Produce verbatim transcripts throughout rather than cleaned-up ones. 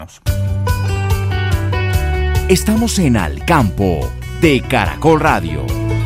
Estamos en Al Campo de Caracol Radio.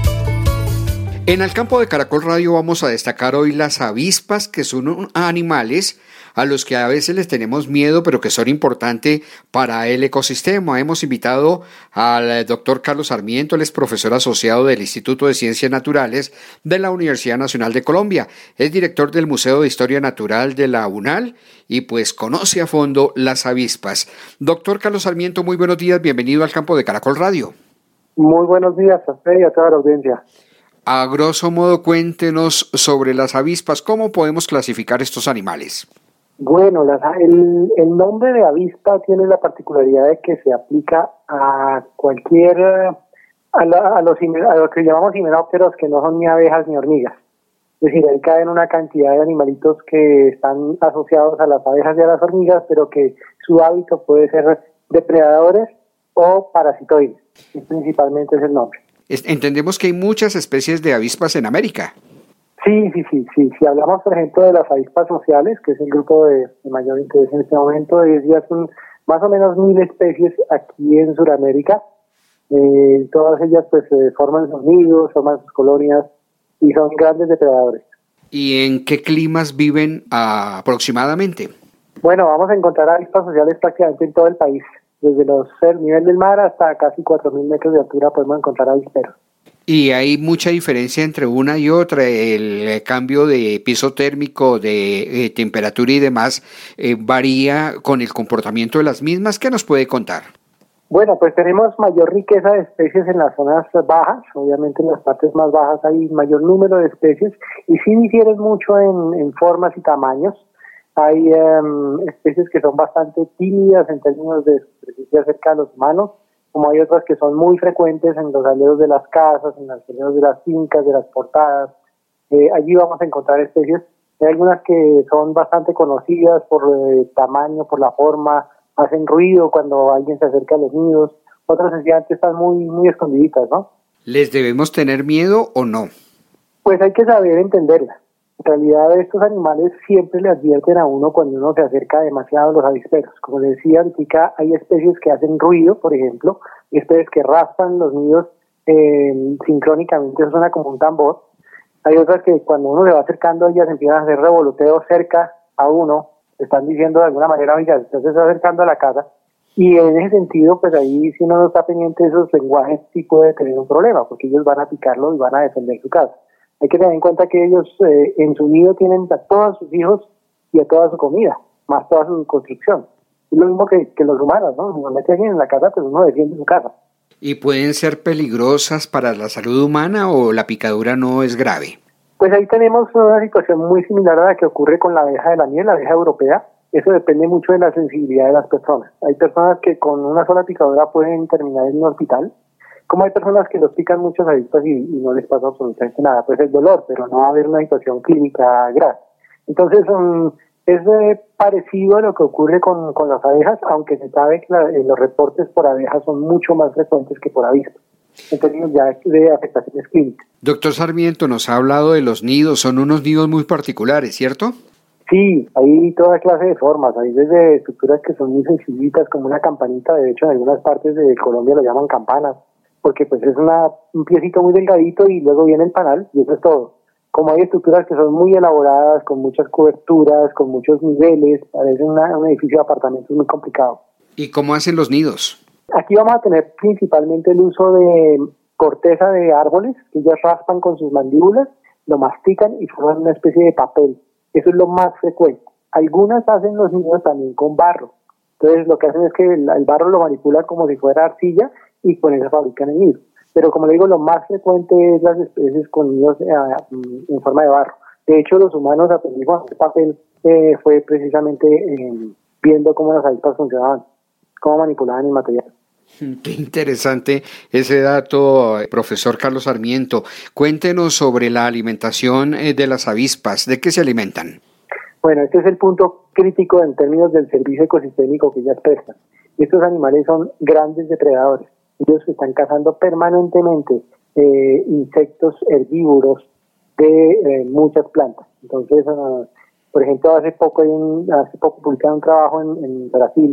En Al Campo de Caracol Radio vamos a destacar hoy las avispas, que son animales a los que a veces les tenemos miedo, pero que son importantes para el ecosistema. Hemos invitado al doctor Carlos Sarmiento, él es profesor asociado del Instituto de Ciencias Naturales de la Universidad Nacional de Colombia. Es director del Museo de Historia Natural de la UNAL y pues conoce a fondo las avispas. Doctor Carlos Sarmiento, muy buenos días, bienvenido al Campo de Caracol Radio. Muy buenos días a usted y a toda la audiencia. A grosso modo, cuéntenos sobre las avispas, ¿cómo podemos clasificar estos animales? Bueno, las, el, el nombre de avispa tiene la particularidad de que se aplica a cualquier, a, la, a, los, a los que llamamos himenópteros, que no son ni abejas ni hormigas. Es decir, ahí caen una cantidad de animalitos que están asociados a las abejas y a las hormigas, pero que su hábito puede ser depredadores o parasitoides, y principalmente es el nombre. Entendemos que hay muchas especies de avispas en América. Sí, sí, sí, sí. Si hablamos, por ejemplo, de las avispas sociales, que es el grupo de, de mayor interés en este momento, es ya son más o menos mil especies aquí en Sudamérica. Eh, todas ellas pues eh, forman sus nidos, forman sus colonias y son grandes depredadores. ¿Y en qué climas viven uh, aproximadamente? Bueno, vamos a encontrar avispas sociales prácticamente en todo el país. Desde los el nivel del mar hasta casi cuatro mil metros de altura podemos encontrar avisperos. Y hay mucha diferencia entre una y otra, el cambio de piso térmico, de eh, temperatura y demás, eh, varía con el comportamiento de las mismas. ¿Qué nos puede contar? Bueno, pues tenemos mayor riqueza de especies en las zonas bajas, obviamente en las partes más bajas hay mayor número de especies y sí difieren mucho en, en formas y tamaños. Hay um, especies que son bastante tímidas en términos de superficie cerca de los humanos, como hay otras que son muy frecuentes en los aleros de las casas, en los aleros de las fincas, de las portadas. Eh, allí vamos a encontrar especies. Hay algunas que son bastante conocidas por el eh, tamaño, por la forma, hacen ruido cuando alguien se acerca a los nidos. Otras sencillamente están muy, muy escondiditas, ¿no? ¿Les debemos tener miedo o no? Pues hay que saber entenderlas. En realidad estos animales siempre le advierten a uno cuando uno se acerca demasiado a los avisperos. Como les decía, ahorita hay especies que hacen ruido, por ejemplo, y especies que raspan los nidos eh, sincrónicamente, eso suena como un tambor. Hay otras que cuando uno se va acercando, ellas empiezan a hacer revoloteos cerca a uno, están diciendo de alguna manera, oiga, usted se está acercando a la casa. Y en ese sentido, pues ahí si uno no está pendiente de esos lenguajes, sí puede tener un problema, porque ellos van a picarlo y van a defender su casa. Hay que tener en cuenta que ellos eh, en su nido tienen a todos sus hijos y a toda su comida, más toda su construcción. Es lo mismo que, que los humanos, ¿no? Si uno mete a alguien en la casa, pues uno defiende su casa. ¿Y pueden ser peligrosas para la salud humana o la picadura no es grave? Pues ahí tenemos una situación muy similar a la que ocurre con la abeja de la miel, la abeja europea. Eso depende mucho de la sensibilidad de las personas. Hay personas que con una sola picadura pueden terminar en un hospital, como hay personas que los pican muchas avispas y, y no les pasa absolutamente nada, pues el dolor, pero no va a haber una situación clínica grave. Entonces um, es eh, parecido a lo que ocurre con, con las abejas, aunque se sabe que la, eh, los reportes por abejas son mucho más frecuentes que por avispas, en términos ya de afectaciones clínicas. Doctor Sarmiento, nos ha hablado de los nidos, son unos nidos muy particulares, ¿cierto? Sí, hay toda clase de formas, hay desde estructuras que son muy sencillitas, como una campanita, de hecho en algunas partes de Colombia lo llaman campanas, porque pues es una, un piecito muy delgadito y luego viene el panal y eso es todo. Como hay estructuras que son muy elaboradas, con muchas coberturas, con muchos niveles, parece una, un edificio de apartamentos muy complicado. ¿Y cómo hacen los nidos? Aquí vamos a tener principalmente el uso de corteza de árboles, que ellas raspan con sus mandíbulas, lo mastican y forman una especie de papel. Eso es lo más frecuente. Algunas hacen los nidos también con barro. Entonces lo que hacen es que el, el barro lo manipulan como si fuera arcilla y con eso fabrican el nido. Pero como le digo, lo más frecuente es las especies con nidos eh, en forma de barro. De hecho, los humanos aprendimos a hacer papel eh, fue precisamente eh, viendo cómo las avispas funcionaban, cómo manipulaban el material. Qué interesante ese dato, profesor Carlos Sarmiento. Cuéntenos sobre la alimentación de las avispas. ¿De qué se alimentan? Bueno, este es el punto crítico en términos del servicio ecosistémico que ellas prestan. Estos animales son grandes depredadores. Ellos están cazando permanentemente eh, insectos herbívoros de eh, muchas plantas. Entonces, uh, por ejemplo, hace poco hay un, hace poco publicaron un trabajo en, en Brasil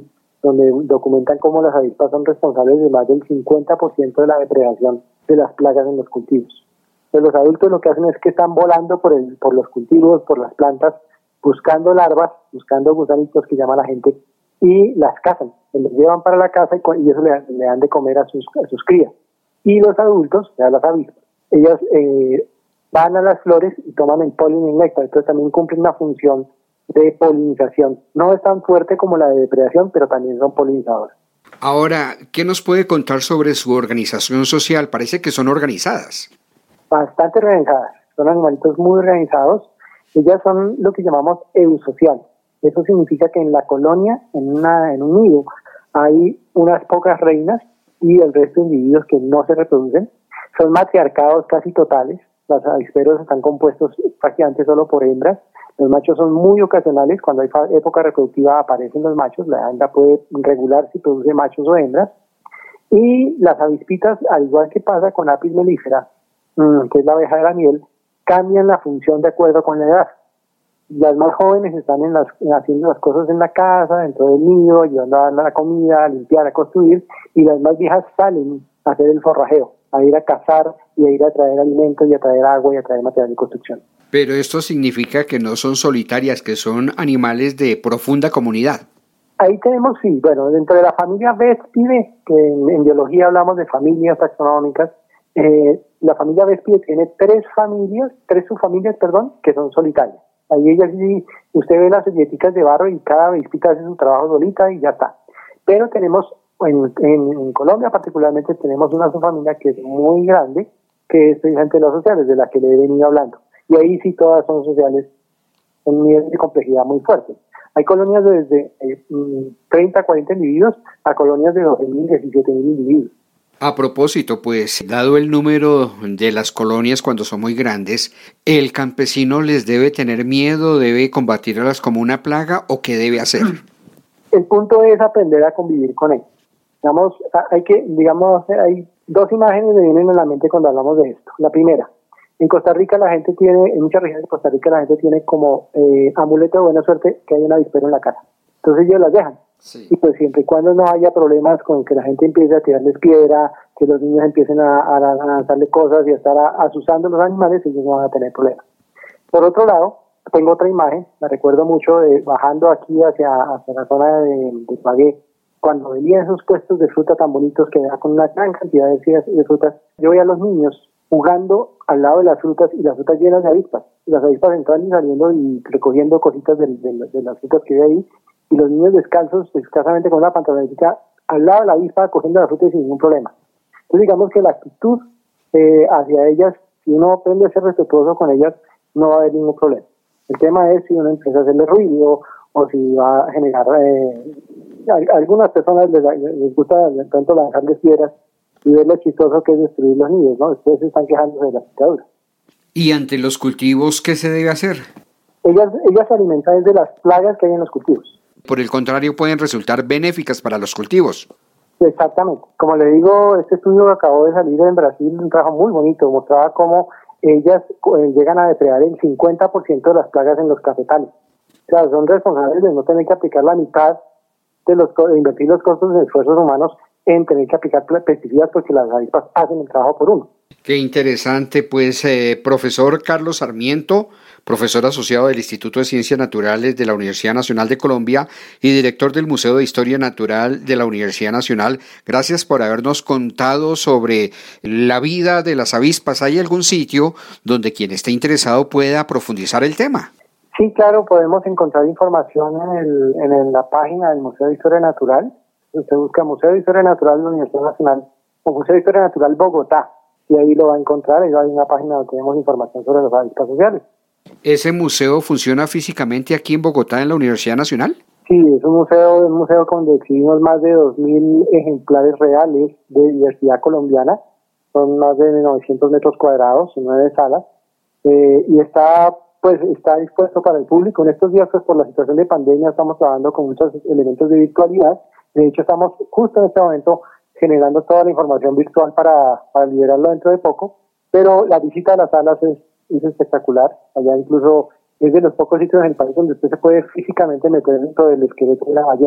donde documentan cómo las avispas son responsables de más del cincuenta por ciento de la depredación de las plagas en los cultivos. Entonces, los adultos lo que hacen es que están volando por, el, por los cultivos, por las plantas, buscando larvas, buscando gusanitos que llama la gente, y las cazan, se los llevan para la casa y, y eso le, le dan de comer a sus, a sus crías. Y los adultos, o sea, las avispas, ellas eh, van a las flores y toman el polen y el néctar, entonces también cumplen una función de polinización. No es tan fuerte como la de depredación, pero también son polinizadores. Ahora, ¿qué nos puede contar sobre su organización social? Parece que son organizadas. Bastante organizadas, son animalitos muy organizados. Ellas son lo que llamamos eusociales. Eso significa que en la colonia, en, una, en un nido, hay unas pocas reinas y el resto de individuos que no se reproducen. Son matriarcados casi totales. Los avisperos están compuestos prácticamente solo por hembras. Los machos son muy ocasionales. Cuando hay época reproductiva aparecen los machos. La hembra puede regular si produce machos o hembras. Y las avispitas, al igual que pasa con Apis mellifera, que es la abeja de la miel, cambian la función de acuerdo con la edad. Las más jóvenes están en las, haciendo las cosas en la casa, dentro del nido, ayudando a dar la comida, a limpiar, a construir, y las más viejas salen a hacer el forrajeo, a ir a cazar y a ir a traer alimentos y a traer agua y a traer material de construcción. Pero esto significa que no son solitarias, que son animales de profunda comunidad. Ahí tenemos, sí, bueno, dentro de la familia Vespide, que en, en biología hablamos de familias taxonómicas, eh, la familia Vespide tiene tres familias, tres subfamilias, perdón, que son solitarias. Ahí ellas sí, usted ve las servilleticas de barro y cada avispita hace su trabajo solita y ya está. Pero tenemos, en, en, en Colombia particularmente, tenemos una subfamilia que es muy grande, que es precisamente las sociales, de la que le he venido hablando. Y ahí sí todas son sociales, en un nivel de complejidad muy fuerte. Hay colonias de desde eh, treinta a cuarenta individuos a colonias de doce mil, diecisiete mil individuos. A propósito, pues, dado el número de las colonias cuando son muy grandes, ¿el campesino les debe tener miedo, debe combatirlas como una plaga o qué debe hacer? El punto es aprender a convivir con ellos. Digamos, hay que, digamos, hay dos imágenes que me vienen a la mente cuando hablamos de esto. La primera, en Costa Rica la gente tiene, en muchas regiones de Costa Rica la gente tiene como eh, amuleto de buena suerte que hay un avispero en la casa. Entonces ellos las dejan. Sí. Y pues siempre y cuando no haya problemas con que la gente empiece a tirarles piedra, que los niños empiecen a, a, a lanzarle cosas y a estar a, asusando a los animales, ellos no van a tener problemas. Por otro lado, tengo otra imagen, la recuerdo mucho, de, bajando aquí hacia, hacia la zona de, de Pagué, cuando venían esos puestos de fruta tan bonitos que da con una gran cantidad de, de frutas, yo veía a los niños jugando al lado de las frutas y las frutas llenas de avispas. Y las avispas entrando y saliendo y recogiendo cositas de, de, de las frutas que había ahí. Y los niños descalzos, escasamente con una pantaloneta, al lado de la avispa, cogiendo la fruta sin ningún problema. Entonces digamos que la actitud eh, hacia ellas, si uno aprende a ser respetuoso con ellas, no va a haber ningún problema. El tema es si uno empieza a hacerle ruido o si va a generar... Eh, a algunas personas les, les gusta de pronto lanzarles piedras y ver lo chistoso que es destruir los nidos, ¿no? Después se están quejándose de la picadura. ¿Y ante los cultivos qué se debe hacer? Ellas, ellas se alimentan de las plagas que hay en los cultivos. Por el contrario, pueden resultar benéficas para los cultivos. Exactamente. Como le digo, este estudio que acabó de salir en Brasil, un trabajo muy bonito, mostraba cómo ellas eh, llegan a depredar el cincuenta por ciento de las plagas en los cafetales. O sea, son responsables de no tener que aplicar la mitad de los de invertir los costos de esfuerzos humanos en tener que aplicar pesticidas porque las avispas hacen el trabajo por uno. Qué interesante, pues, eh, profesor Carlos Sarmiento, profesor asociado del Instituto de Ciencias Naturales de la Universidad Nacional de Colombia y director del Museo de Historia Natural de la Universidad Nacional. Gracias por habernos contado sobre la vida de las avispas. ¿Hay algún sitio donde quien esté interesado pueda profundizar el tema? Sí, claro, podemos encontrar información en, el, en la página del Museo de Historia Natural. Usted busca Museo de Historia Natural de la Universidad Nacional o Museo de Historia Natural Bogotá. Y ahí lo va a encontrar, ahí hay una página donde tenemos información sobre las avispas sociales. ¿Ese museo funciona físicamente aquí en Bogotá, en la Universidad Nacional? Sí, es un museo, un museo donde exhibimos más de dos mil ejemplares reales de diversidad colombiana, son más de novecientos metros cuadrados, nueve salas, eh, y está pues está dispuesto para el público. En estos días, pues por la situación de pandemia, estamos trabajando con muchos elementos de virtualidad. De hecho, estamos justo en este momento generando toda la información virtual para, para liberarlo dentro de poco, pero la visita a las salas es, es espectacular. Allá incluso es de los pocos sitios en el país donde usted se puede físicamente meter dentro del esqueleto de la ballena.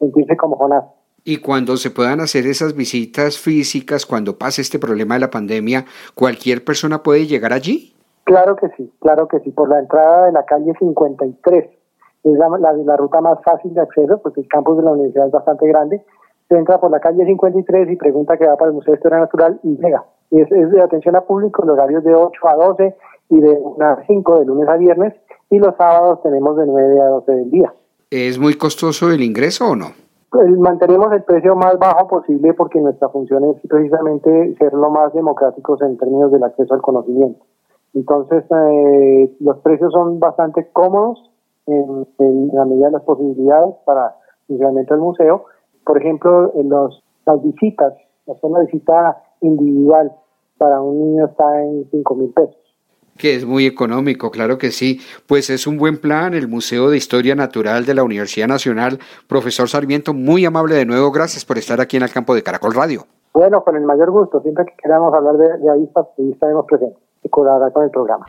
sentirse como Jonás. Y cuando se puedan hacer esas visitas físicas, cuando pase este problema de la pandemia, ¿cualquier persona puede llegar allí? Claro que sí, claro que sí. Por la entrada de la calle cincuenta y tres, es la, la, la ruta más fácil de acceso, porque el campus de la universidad es bastante grande. Se entra por la calle cincuenta y tres y pregunta que va para el Museo de Historia Natural y llega. Es, es de atención a público, los horarios de ocho a doce y de una a cinco de lunes a viernes, y los sábados tenemos de nueve a doce del día. ¿Es muy costoso el ingreso o no? Mantenemos el precio más bajo posible porque nuestra función es precisamente ser lo más democráticos en términos del acceso al conocimiento. Entonces, eh, los precios son bastante cómodos en, en la medida de las posibilidades para funcionamiento del museo. Por ejemplo, en los, las visitas, hacer una visita individual para un niño está en cinco mil pesos. Que es muy económico, claro que sí. Pues es un buen plan, el Museo de Historia Natural de la Universidad Nacional. Profesor Sarmiento, muy amable de nuevo, gracias por estar aquí en el campo de Caracol Radio. Bueno, con el mayor gusto, siempre que queramos hablar de, de avispas, ahí estaremos presentes y colaborar con el programa.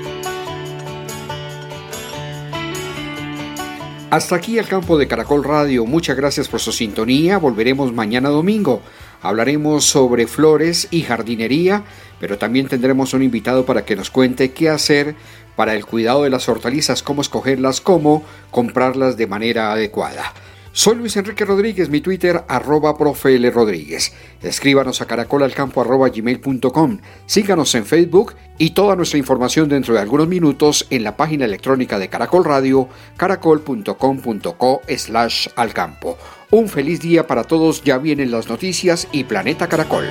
Hasta aquí el campo de Caracol Radio, muchas gracias por su sintonía, volveremos mañana domingo. Hablaremos sobre flores y jardinería, pero también tendremos un invitado para que nos cuente qué hacer para el cuidado de las hortalizas, cómo escogerlas, cómo comprarlas de manera adecuada. Soy Luis Enrique Rodríguez, mi Twitter, arroba profe L. Rodríguez. Escríbanos a caracolalcampo arroba gmail punto com. Síganos en Facebook y toda nuestra información dentro de algunos minutos en la página electrónica de Caracol Radio, caracol punto com punto co slash alcampo. Un feliz día para todos, ya vienen las noticias y Planeta Caracol.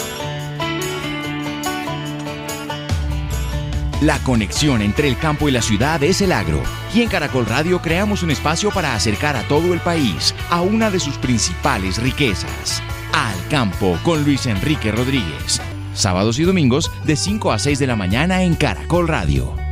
La conexión entre el campo y la ciudad es el agro. Y en Caracol Radio creamos un espacio para acercar a todo el país a una de sus principales riquezas. Al campo con Luis Enrique Rodríguez. Sábados y domingos de cinco a seis de la mañana en Caracol Radio.